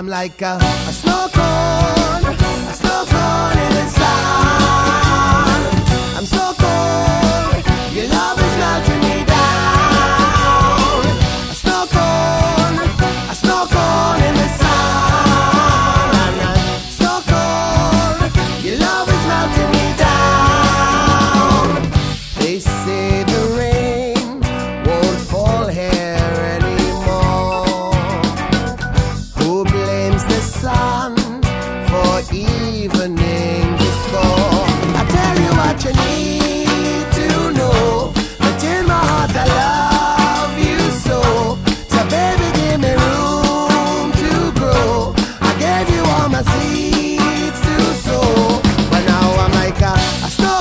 I'm like a snow cone in the sun. I'm so cold, your love is melting me down. A snow cone in the sun. I'm so cold, your love is melting me down. They say the rain won't fall here anymore. Who blames the sun for evening the score? I tell you what you need to know, but in my heart I love you so. So baby, give me room to grow. I gave you all my seeds to sow, but now I'm like a snow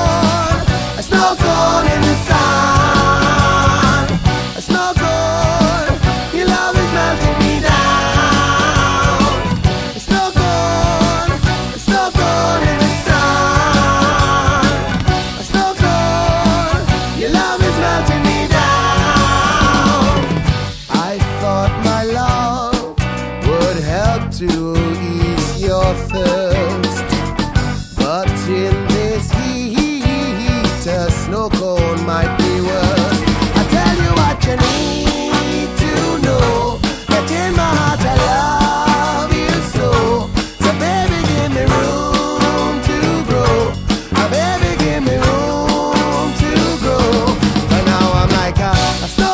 cone in the sun. A snow cone, your love is melting me down. A snow cone in the sun. A snow cone, your love is melting me down. I thought my love would help to ease your thirst, but in this heat, a snow cone might be worse. I tell you what you need to know, that in my heart I love you so. So baby, give me room to grow. Baby, give me room to grow. But now I'm like a snow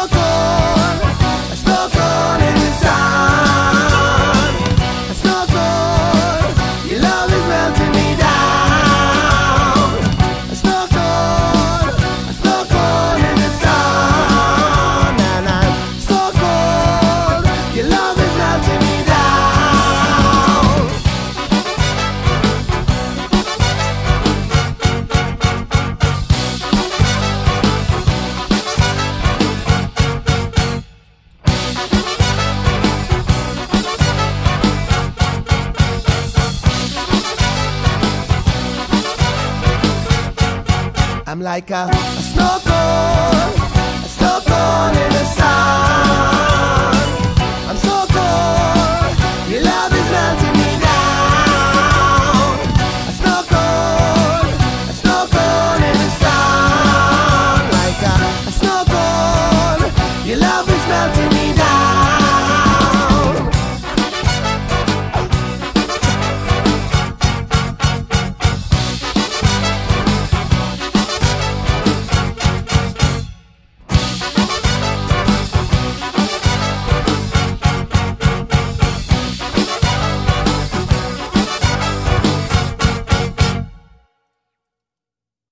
cone in the sun. A snow cone, your love is melting me down. A snow cone in the sun. And I'm so cold, your love is melting me down. I'm like a snow